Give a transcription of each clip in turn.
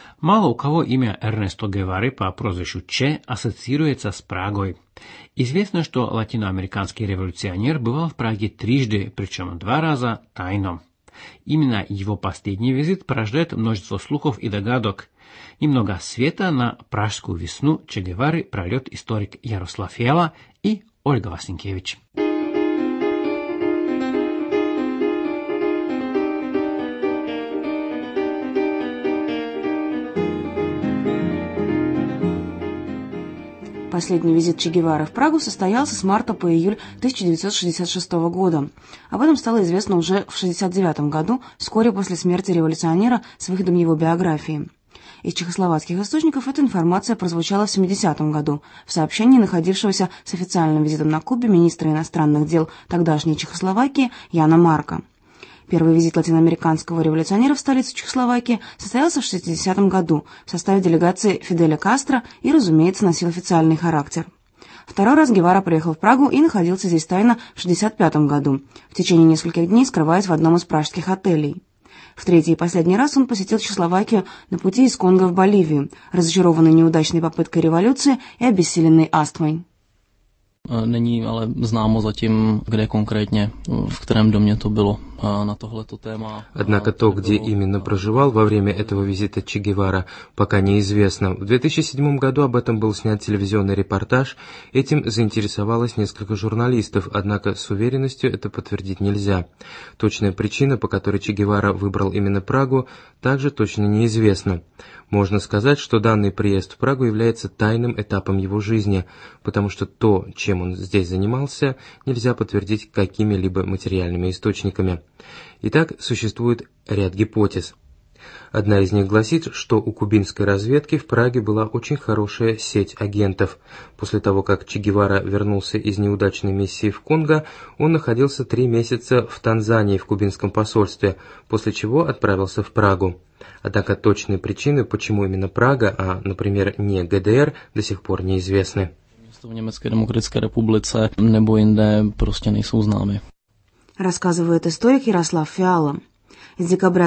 Мало у кого имя Эрнесто Гевары по прозвищу Че ассоциируется с Прагой. Известно, что латиноамериканский революционер бывал в Праге трижды, причем 2 раза тайно. Именно его последний визит порождает множество слухов и догадок. Немного света на пражскую весну Че Гевары прольет историк Ярослав Фиала и Ольга Васенкевич. Последний визит Че Гевары в Прагу состоялся с марта по июль 1966 года. Об этом стало известно уже в 1969 году, вскоре после смерти революционера с выходом его биографии. Из чехословацких источников эта информация прозвучала в 1970 году в сообщении находившегося с официальным визитом на Кубе министра иностранных дел тогдашней Чехословакии Яна Марка. Первый визит латиноамериканского революционера в столицу Чехословакии состоялся в 1960 году в составе делегации Фиделя Кастро и, разумеется, носил официальный характер. Второй раз Гевара приехал в Прагу и находился здесь тайно в 1965 году, в течение нескольких дней скрываясь в одном из пражских отелей. В третий и последний раз он посетил Чехословакию на пути из Конго в Боливию, разочарованный неудачной попыткой революции и обессиленный астмой. Není ale známo zatím, kde konkrétně, v kterém domě to bylo на tohleto téma. Однако то, где именно проживал во время этого визита Че Гевара, пока неизвестно. В 2007 году об этом был снят телевизионный репортаж. Этим заинтересовалось несколько журналистов, однако с уверенностью это подтвердить нельзя. Точная причина, по которой Че Гевара выбрал именно Прагу, также точно неизвестна. Можно сказать, что данный приезд в Прагу является тайным этапом его жизни, потому что то, чем он здесь занимался, нельзя подтвердить какими-либо материальными источниками. Итак, существует ряд гипотез. Одна из них гласит, что у кубинской разведки в Праге была очень хорошая сеть агентов. После того, как Че Гевара вернулся из неудачной миссии в Конго, он находился 3 месяца в Танзании в кубинском посольстве, после чего отправился в Прагу. Однако точные причины, почему именно Прага, а, например, не ГДР, до сих пор неизвестны. В Německé demokratické republice nebo jinde prostě nejsou známy. Рассказывает историк Ярослав Фиала. С декабря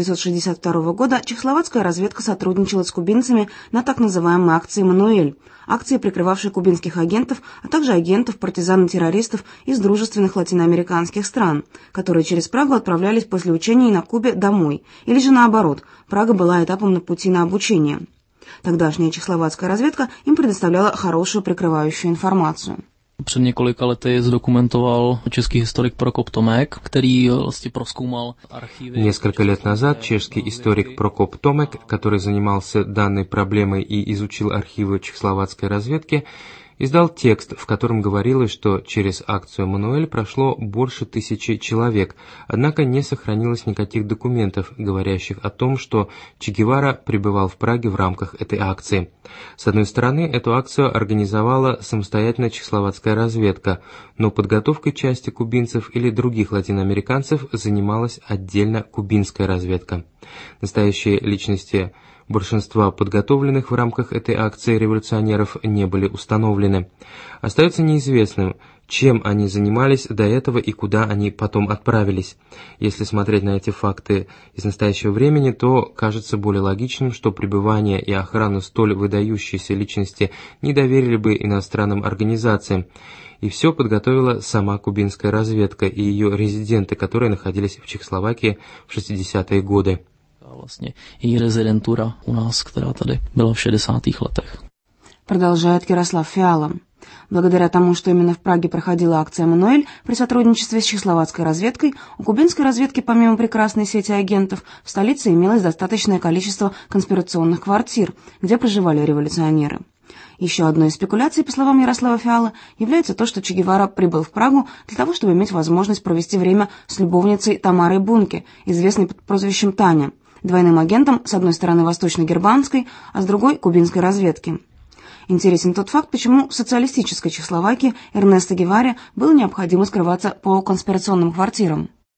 1962 года чехословацкая разведка сотрудничала с кубинцами на так называемой акции «Мануэль», акции, прикрывавшей кубинских агентов, а также агентов, партизан и террористов из дружественных латиноамериканских стран, которые через Прагу отправлялись после учений на Кубе домой, или же наоборот, Прага была этапом на пути на обучение. Тогдашняя чехословацкая разведка им предоставляла хорошую прикрывающую информацию. Před několika lety zdokumentoval český historik Prokop Tomek, který vlastně prozkoumal архивы. Несколько лет назад чешский историк Прокоп Томек, который занимался данной проблемой и изучил архивы чехословацкой разведки, издал текст, в котором говорилось, что через акцию «Мануэль» прошло больше 1000 человек, однако не сохранилось никаких документов, говорящих о том, что Че Гевара пребывал в Праге в рамках этой акции. С одной стороны, эту акцию организовала самостоятельная чехословацкая разведка, но подготовкой части кубинцев или других латиноамериканцев занималась отдельно кубинская разведка. Настоящие личности большинства подготовленных в рамках этой акции революционеров не были установлены. Остается неизвестным, чем они занимались до этого и куда они потом отправились. Если смотреть на эти факты из настоящего времени, то кажется более логичным, что пребывание и охрану столь выдающейся личности не доверили бы иностранным организациям. И все подготовила сама кубинская разведка и ее резиденты, которые находились в Чехословакии в 60-е годы. Vlastně její rezidentura u nás, která tady byla v 60. letech. Продолжает Ярослав Фиала. Благодаря тому, что именно в Праге проходила акция «Мануэль» при сотрудничестве с чехословацкой разведкой, у кубинской разведки, помимо прекрасной сети агентов, в столице имелось достаточное количество конспирационных квартир, где проживали революционеры. Еще одной из спекуляций, по словам Ярослава Фиала, является то, что Че Гевара прибыл в Прагу для того, чтобы иметь возможность провести время с любовницей Тамарой Бунке, известной под прозвищем Таня, двойным агентом, с одной стороны восточно-германской, а с другой кубинской разведки. Интересен тот факт, почему в социалистической Чехословакии Эрнесто Геваре было необходимо скрываться по конспирационным квартирам.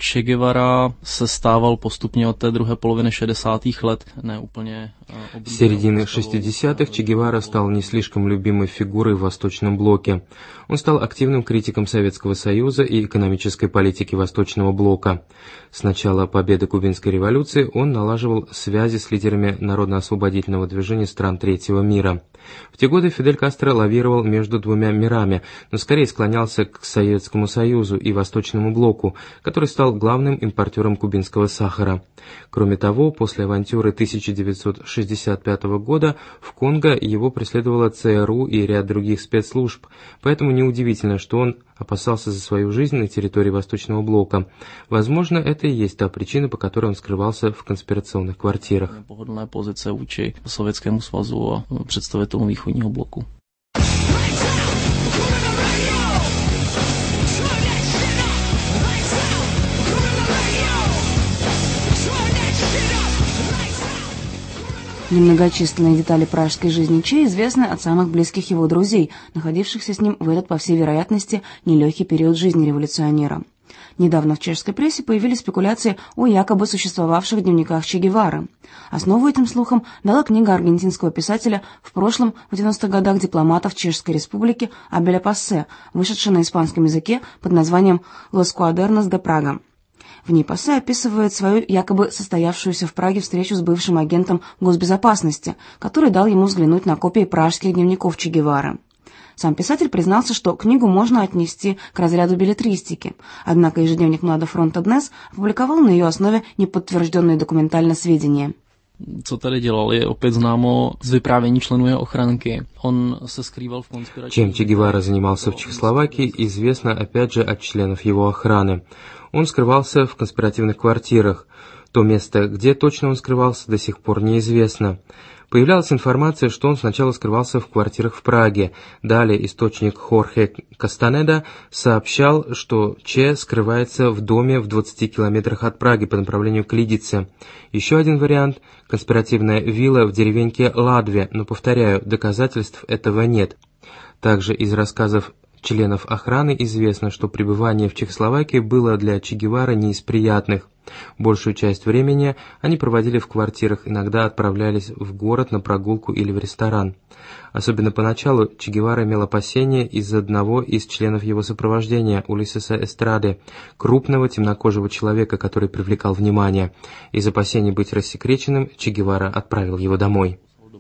Che Guevara se stával postupně od té druhé poloviny 60. let не úplně. С середины 60-х Че Гевара стал не слишком любимой фигурой в Восточном блоке. Он стал активным критиком Советского Союза и экономической политики Восточного блока. С начала победы Кубинской революции он налаживал связи с лидерами народно-освободительного движения стран Третьего мира. В те годы Фидель Кастро лавировал между двумя мирами, но скорее склонялся к Советскому Союзу и Восточному блоку, который стал главным импортером кубинского сахара. Кроме того, после авантюры 1965 года в Конго его преследовала ЦРУ и ряд других спецслужб, поэтому неудивительно, что он опасался за свою жизнь на территории Восточного блока. Возможно, это и есть та причина, по которой он скрывался в конспирационных квартирах. Pohodlné pozice vůči Sovětskému svazu a představitelům východního bloku. Немногочисленные детали пражской жизни Че известны от самых близких его друзей, находившихся с ним в этот, по всей вероятности, нелегкий период жизни революционера. Недавно в чешской прессе появились спекуляции о якобы существовавших дневниках Че Гевары. Основу этим слухам дала книга аргентинского писателя в прошлом, в 90-х годах, дипломатов Чешской Республики Абеля Пассе, вышедшая на испанском языке под названием «Los Cuadernos de Praga». В ней Пассе описывает свою якобы состоявшуюся в Праге встречу с бывшим агентом госбезопасности, который дал ему взглянуть на копии пражских дневников Че Гевары. Сам писатель признался, что книгу можно отнести к разряду беллетристики, однако ежедневник Младо Фронта Днес опубликовал на ее основе неподтвержденные документально сведения. Co tady dělal, je opět známo z vyprávění členů jeho ochranky. On se skrýval v konspiračních... Чем Че Гевара занимался в Чехословакии, известно опять же от членов его охраны. Он скрывался в конспиративных квартирах. То место, где точно он скрывался, до сих пор неизвестно. Появлялась информация, что он сначала скрывался в квартирах в Праге. Далее источник Хорхе Кастанеда сообщал, что Че скрывается в доме в 20 километрах от Праги по направлению к Лидице. Еще один вариант – конспиративная вилла в деревеньке Ладве, но, повторяю, доказательств этого нет. Также из рассказов членов охраны известно, что пребывание в Чехословакии было для Че Гевары не из приятных. Большую часть времени они проводили в квартирах, иногда отправлялись в город на прогулку или в ресторан. Особенно поначалу Че Гевара имел опасения из-за одного из членов его сопровождения, Улисеса Эстрады, крупного темнокожего человека, который привлекал внимание. Из опасений быть рассекреченным Че Гевара отправил его домой.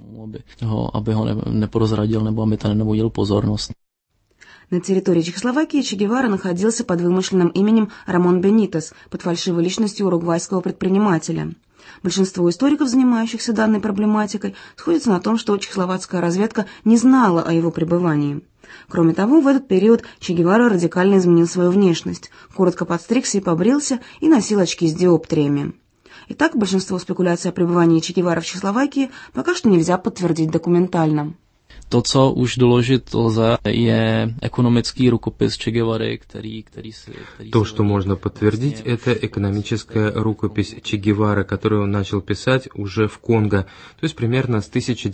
Aby ho neprozradil nebo aby to nebudil pozornost. На территории Чехословакии Че Гевара находился под вымышленным именем Рамон Бенитес, под фальшивой личностью уругвайского предпринимателя. Большинство историков, занимающихся данной проблематикой, сходятся на том, что чехословацкая разведка не знала о его пребывании. Кроме того, в этот период Че Гевара радикально изменил свою внешность, коротко подстригся и побрился и носил очки с диоптриями. Итак, большинство спекуляций о пребывании Че Гевары в Чехословакии пока что нельзя подтвердить документально. To, co už doložit lze, je ekonomický rukopis Che Guevary, který То, что можно подтвердить, это экономическая рукопись Че Гевары, которую он начал писать уже в Конго, то есть примерно с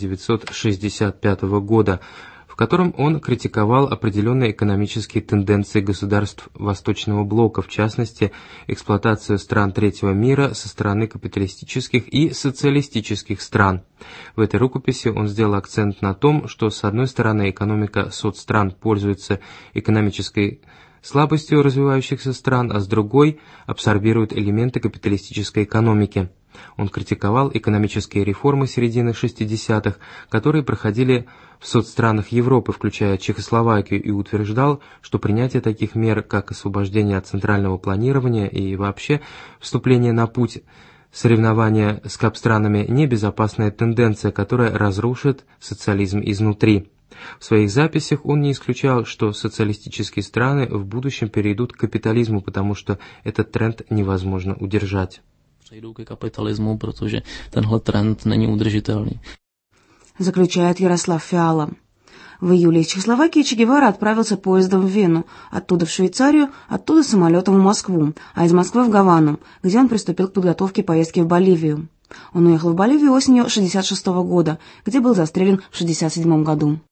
1965 года, в котором он критиковал определенные экономические тенденции государств Восточного блока, в частности, эксплуатацию стран Третьего мира со стороны капиталистических и социалистических стран. В этой рукописи он сделал акцент на том, что, с одной стороны, экономика соцстран пользуется экономической слабостью развивающихся стран, а с другой абсорбирует элементы капиталистической экономики. Он критиковал экономические реформы середины 60-х, которые проходили в соцстранах Европы, включая Чехословакию, и утверждал, что принятие таких мер, как освобождение от центрального планирования и вообще вступление на путь соревнования с капстранами, небезопасная тенденция, которая разрушит социализм изнутри. В своих записях он не исключал, что социалистические страны в будущем перейдут к капитализму, потому что этот тренд невозможно удержать. Přejdou ke kapitalismu, protože tenhle trend není udržitelný. Заключает Ярослав Фиала. В июле из Чехословакии Че Гевара отправился поездом в Вену, оттуда в Швейцарию, оттуда самолетом в Москву, а из Москвы в Гавану, где он приступил к подготовке поездки в Боливию. Он уехал в Боливию осенью 1966 года, где был застрелен в 1967 году.